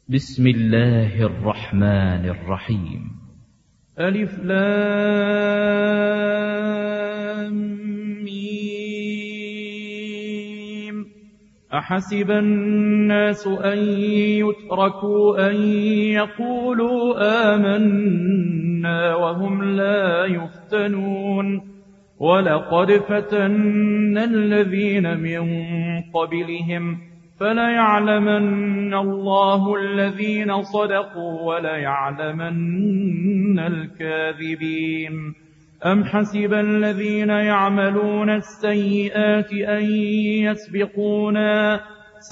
بسم الله الرحمن الرحيم. ألف لام ميم. أحسب الناس أن يتركوا أن يقولوا آمنا وهم لا يفتنون ولقد فتنا الذين من قبلهم فليعلمن الله الذين صدقوا وليعلمن الكاذبين. أم حسب الذين يعملون السيئات أن يسبقونا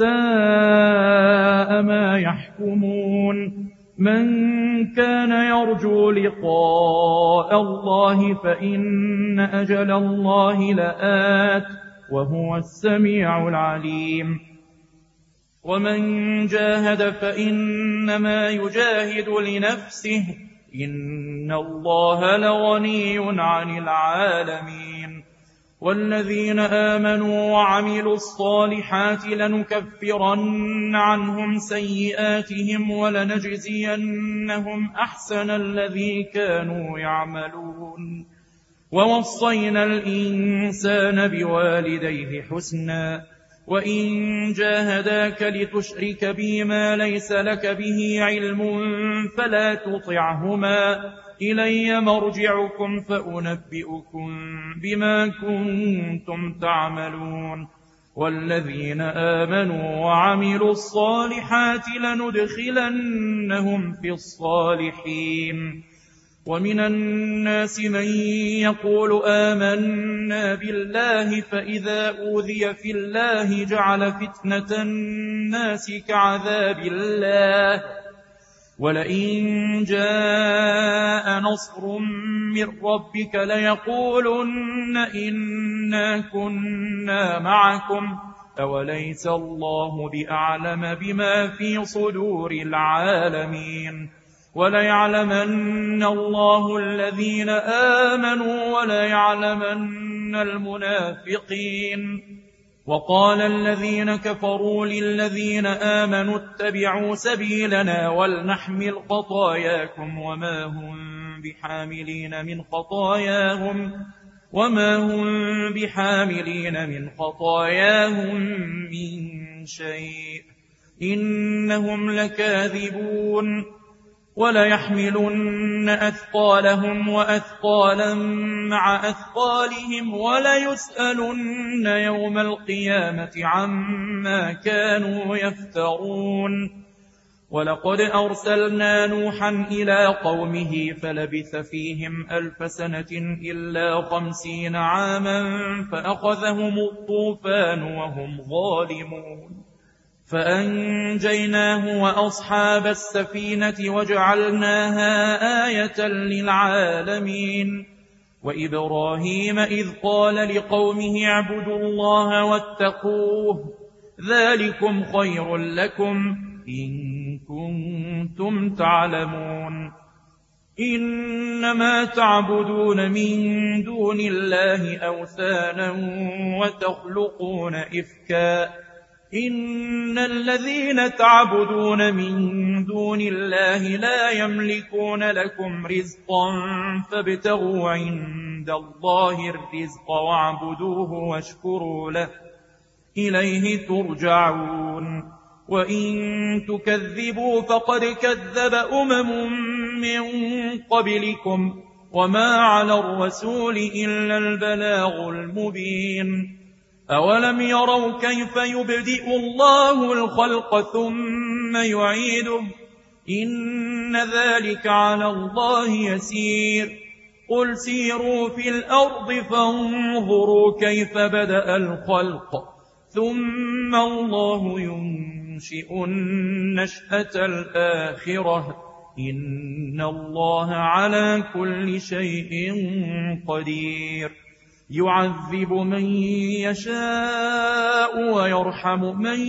ساء ما يحكمون. من كان يرجو لقاء الله فإن أجل الله لآت وهو السميع العليم. ومن جاهد فإنما يجاهد لنفسه إن الله لغني عن العالمين. والذين آمنوا وعملوا الصالحات لنكفرن عنهم سيئاتهم ولنجزينهم أحسن الذي كانوا يعملون. ووصينا الإنسان بوالديه حسنا وإن جاهداك لتشرك بي ما ليس لك به علم فلا تطعهما إلي مرجعكم فأنبئكم بما كنتم تعملون. والذين آمنوا وعملوا الصالحات لندخلنهم في الصالحين. ومن الناس من يقول آمنا بالله فإذا أوذي في الله جعل فتنة الناس كعذاب الله ولئن جاء نصر من ربك ليقولن إنا كنا معكم أوليس الله بأعلم بما في صدور العالمين. وليعلمن الله الذين آمنوا وليعلمن المنافقين. وقال الذين كفروا للذين آمنوا اتبعوا سبيلنا ولنحمل خطاياكم وما هم بحاملين من خطاياهم من شيء إنهم لكاذبون. وليحملن أثقالهم وأثقالا مع أثقالهم وليسألن يوم القيامة عما كانوا يفترون. ولقد أرسلنا نوحا إلى قومه فلبث فيهم 1000 سنة إلا 50 عاما فأخذهم الطوفان وهم ظالمون فأنجيناه وأصحاب السفينة وجعلناها آية للعالمين. وإبراهيم إذ قال لقومه اعبدوا الله واتقوه ذلكم خير لكم إن كنتم تعلمون. إنما تعبدون من دون الله أوثانا وتخلقون إفكا إن الذين تعبدون من دون الله لا يملكون لكم رزقا فابتغوا عند الله الرزق واعبدوه واشكروا له إليه ترجعون. وإن تكذبوا فقد كذب من قبلكم وما على الرسول إلا البلاغ المبين. أولم يروا كيف يبدئ الله الخلق ثم يعيده إن ذلك على الله يسير. قل سيروا في الأرض فانظروا كيف بدأ الخلق ثم الله ينشئ النشأة الآخرة إن الله على كل شيء قدير. يعذب من يشاء ويرحم من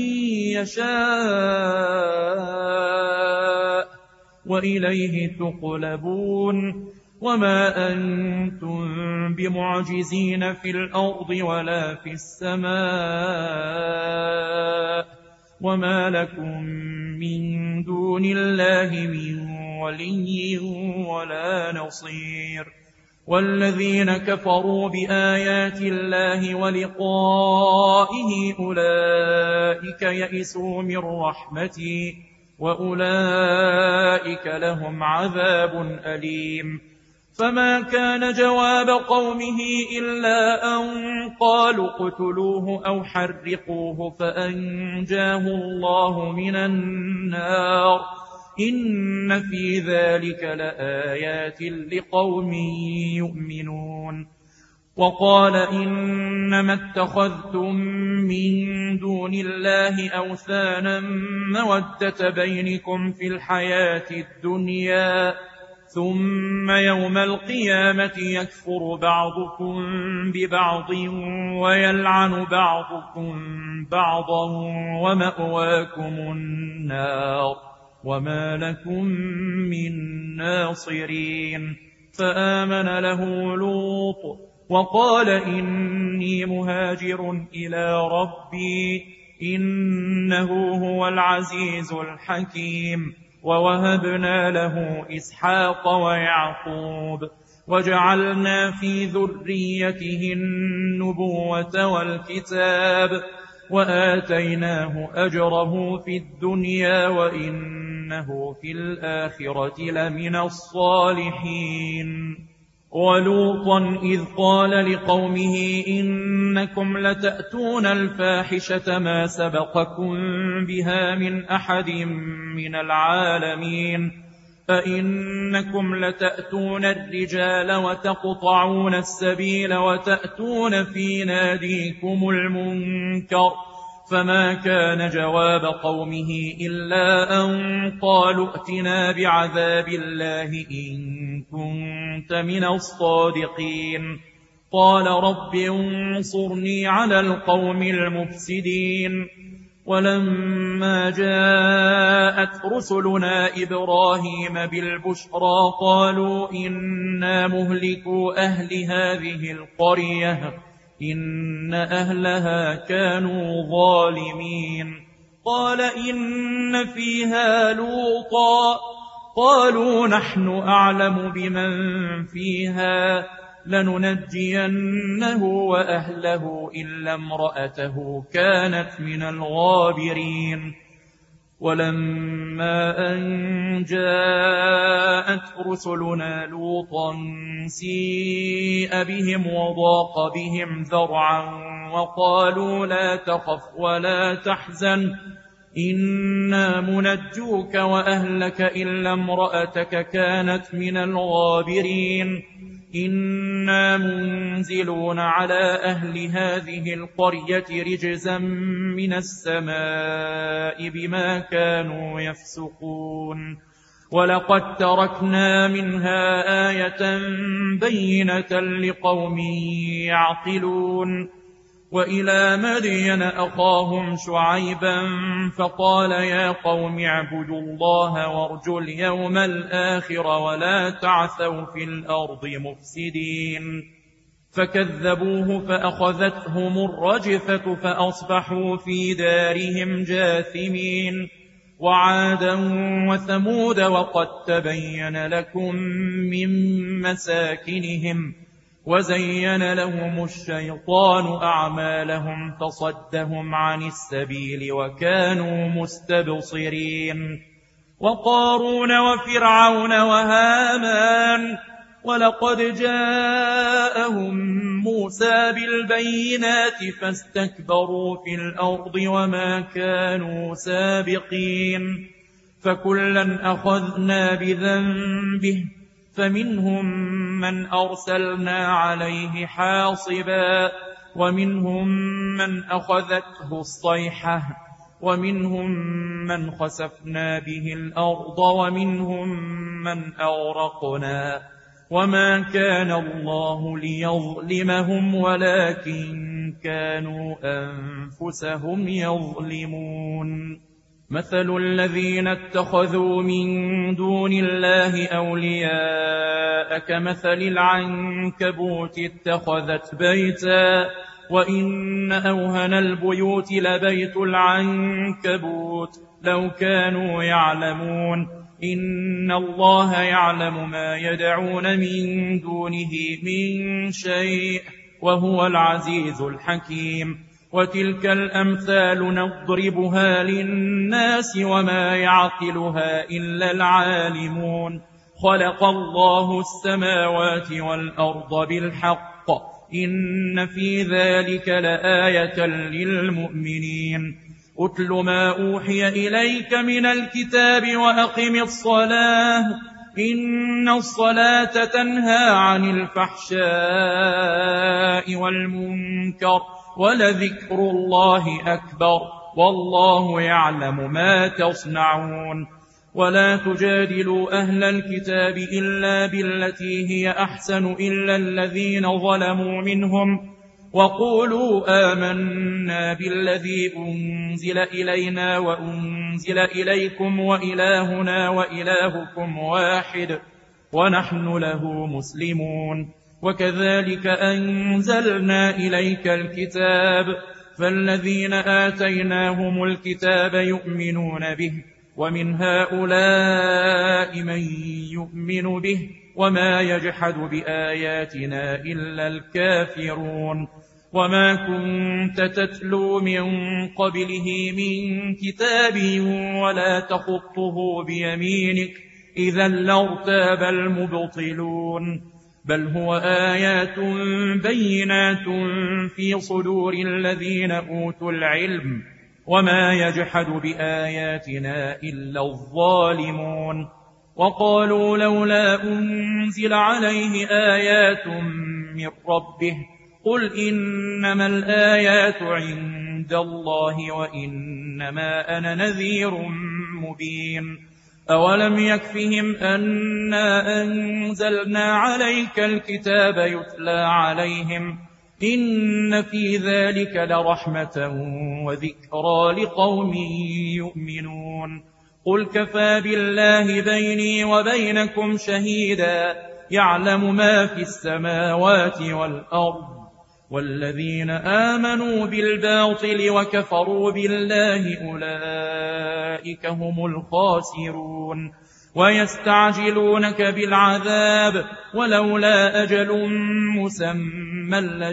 يشاء وإليه تقلبون. وما أنتم بمعجزين في الأرض ولا في السماء وما لكم من دون دون الله من ولي ولا نصير. والذين كفروا بآيات الله ولقائه أولئك يئسوا من رحمتي وأولئك لهم عذاب أليم. فما كان جواب قومه إلا أن قالوا اقتلوه أو حرقوه فأنجاه الله من النار. إن في ذلك لآيات لقوم يؤمنون. وقال إنما اتخذتم من دون الله أوثانا مودة بينكم في الحياة الدنيا ثم يوم القيامة يكفر بعضكم ببعض ويلعن بعضكم بعضا ومأواكم النار وما لكم من ناصرين. فآمن له لوط وقال إني مهاجر إلى ربي إنه هو العزيز الحكيم. ووهبنا له إسحاق ويعقوب وجعلنا في ذريته النبوة والكتاب وآتيناه أجره في الدنيا وإنه في الآخرة لمن الصالحين. ولوطا إذ قال لقومه إنكم لتأتون الفاحشة ما سبقكم بها من أحد من العالمين فإنكم لتأتون الرجال وتقطعون السبيل وتأتون في ناديكم المنكر. فما كان جواب قومه إلا أن قالوا ائتنا بعذاب الله إن كنت من الصادقين. قال رب انصرني على القوم المفسدين. ولما جاءت رسلنا إبراهيم بالبشرى قالوا إنا مهلكو أهل هذه القرية إن أهلها كانوا ظالمين. قال إن فيها لوطا قالوا نحن أعلم بمن فيها لننجينه وأهله إلا امرأته كانت من الغابرين. ولما أن جاءت رسلنا لوطا سيء بهم وضاق بهم ذرعا وقالوا لا تخف ولا تحزن إنا منجوك وأهلك إلا امرأتك كانت من الغابرين. إنا منزلون على أهل هذه القرية رجزا من السماء بما كانوا يفسقون. ولقد تركنا منها آية بينة لقوم يعقلون. وإلى مدين أخاهم شعيبا فقال يا قوم اعبدوا الله وارجوا اليوم الآخر ولا تعثوا في الأرض مفسدين. فكذبوه فأخذتهم الرجفة فأصبحوا في دارهم جاثمين. وعادا وثمود وقد تبين لكم من مساكنهم وزين لهم الشيطان أعمالهم فصدهم عن السبيل وكانوا مستبصرين. وقارون وفرعون وهامان ولقد جاءهم موسى بالبينات فاستكبروا في الأرض وما كانوا سابقين. فكلا أخذنا بذنبه فمنهم من أرسلنا عليه حاصبا ومنهم من أخذته الصيحة ومنهم من خسفنا به الأرض ومنهم من أغرقنا. وما كان الله ليظلمهم ولكن كانوا أنفسهم يظلمون. مثل الذين اتخذوا من دون الله أولياء كمثل العنكبوت اتخذت بيتا وإن أوهن البيوت لبيت العنكبوت لو كانوا يعلمون. إن الله يعلم ما يدعون من دونه من شيء وهو العزيز الحكيم. وتلك الأمثال نضربها للناس وما يعقلها إلا العالمون. خلق الله السماوات والأرض بالحق إن في ذلك لآية للمؤمنين. أتل ما أوحي إليك من الكتاب وأقم الصلاة إن الصلاة تنهى عن الفحشاء والمنكر ولذكر الله أكبر والله يعلم ما تصنعون. ولا تجادلوا أهل الكتاب إلا بالتي هي أحسن إلا الذين ظلموا منهم وقولوا آمنا بالذي أنزل إلينا وأنزل إليكم وإلهنا وإلهكم واحد ونحن له مسلمون. وكذلك أنزلنا إليك الكتاب فالذين آتيناهم الكتاب يؤمنون به ومن هؤلاء من يؤمن به وما يجحد بآياتنا إلا الكافرون. وما كنت تتلو من قبله من كتاب ولا تخطه بيمينك إذا لارتاب المبطلون. بل هو آيات بينات في صدور الذين أوتوا العلم وما يجحد بآياتنا إلا الظالمون. وقالوا لولا أنزل عليه آيات من ربه قل إنما الآيات عند الله وإنما أنا نذير مبين. أولم يكفهم أنا أنزلنا عليك الكتاب يتلى عليهم إن في ذلك لرحمة وذكرى لقوم يؤمنون. قل كفى بالله بيني وبينكم شهيدا يعلم ما في السماوات والأرض. والذين آمنوا بالباطل وكفروا بالله أولئك هم الخاسرون. ويستعجلونك بالعذاب ولولا أجل مسمى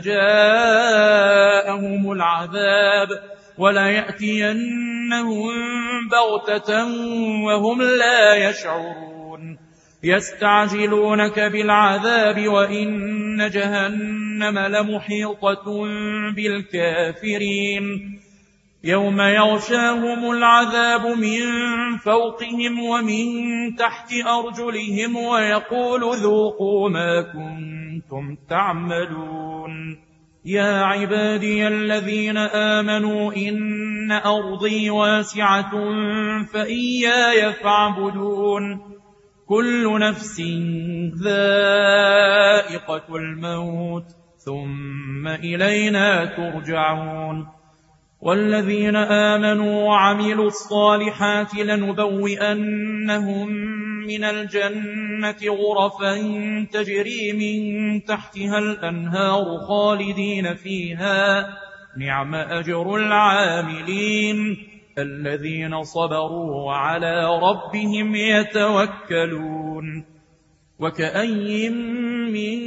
لجاءهم العذاب وليأتينهم بغتة وهم لا يشعرون. يستعجلونك بالعذاب وإن جهنم لمحيطة بالكافرين. يوم يغشاهم العذاب من فوقهم ومن تحت أرجلهم ويقول ذوقوا ما كنتم تعملون. يا عبادي الذين آمنوا إن أرضي واسعة فإياي فاعبدون. كل نفس ذائقة الموت ثم إلينا ترجعون. والذين آمنوا وعملوا الصالحات لنبوئنهم من الجنة غرفا تجري من تحتها الأنهار خالدين فيها نعم أجر العاملين الذين صبروا وعلى ربهم يتوكلون. وكأي من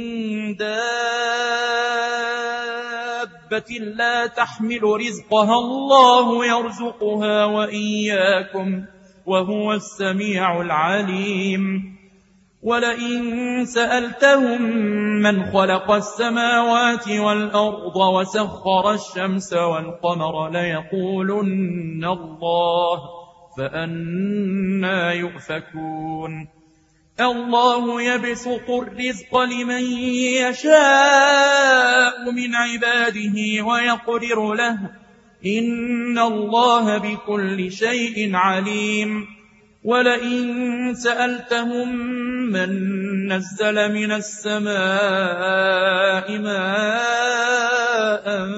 دابة لا تحمل رزقها الله يرزقها وإياكم وهو السميع العليم. ولئن سألتهم من خلق السماوات والأرض وسخر الشمس والقمر ليقولن الله فأنى يؤفكون. الله يبسط الرزق لمن يشاء من عباده ويقدر له إن الله بكل شيء عليم. ولئن سألتهم من نزل من السماء ماء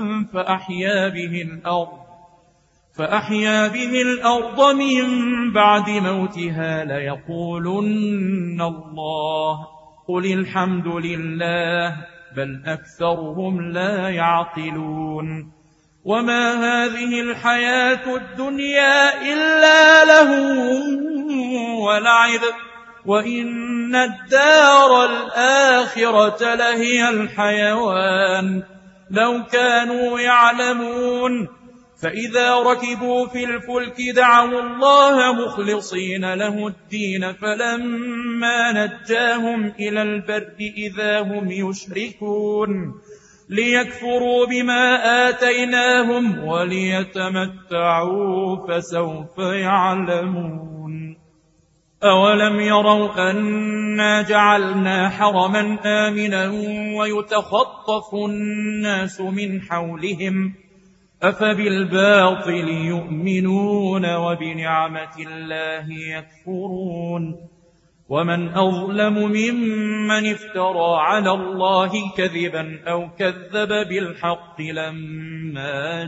فأحيا به الأرض من بعد موتها ليقولن الله قل الحمد لله بل أكثرهم لا يعقلون. وما هذه الحياة الدنيا إلا لهو ولعب وإن الدار الآخرة لهي الحيوان لو كانوا يعلمون فإذا ركبوا في الفلك دعوا الله مخلصين له الدين فلما نجاهم إلى البر إذا هم يشركون ليكفروا بما آتيناهم وليتمتعوا فسوف يعلمون أولم يروا أنا جعلنا حرما آمنا ويتخطف الناس من حولهم أفبالباطل يؤمنون وبنعمة الله يكفرون ومن أظلم ممن افترى على الله كذبا أو كذب بالحق لما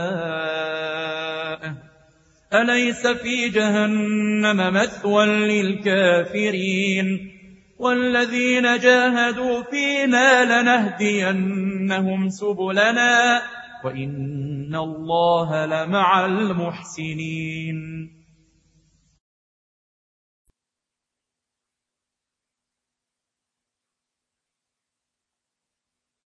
جاءه أليس في جهنم مثوى للكافرين والذين جاهدوا فينا لنهدينهم سبلنا وإن الله لمع المحسنين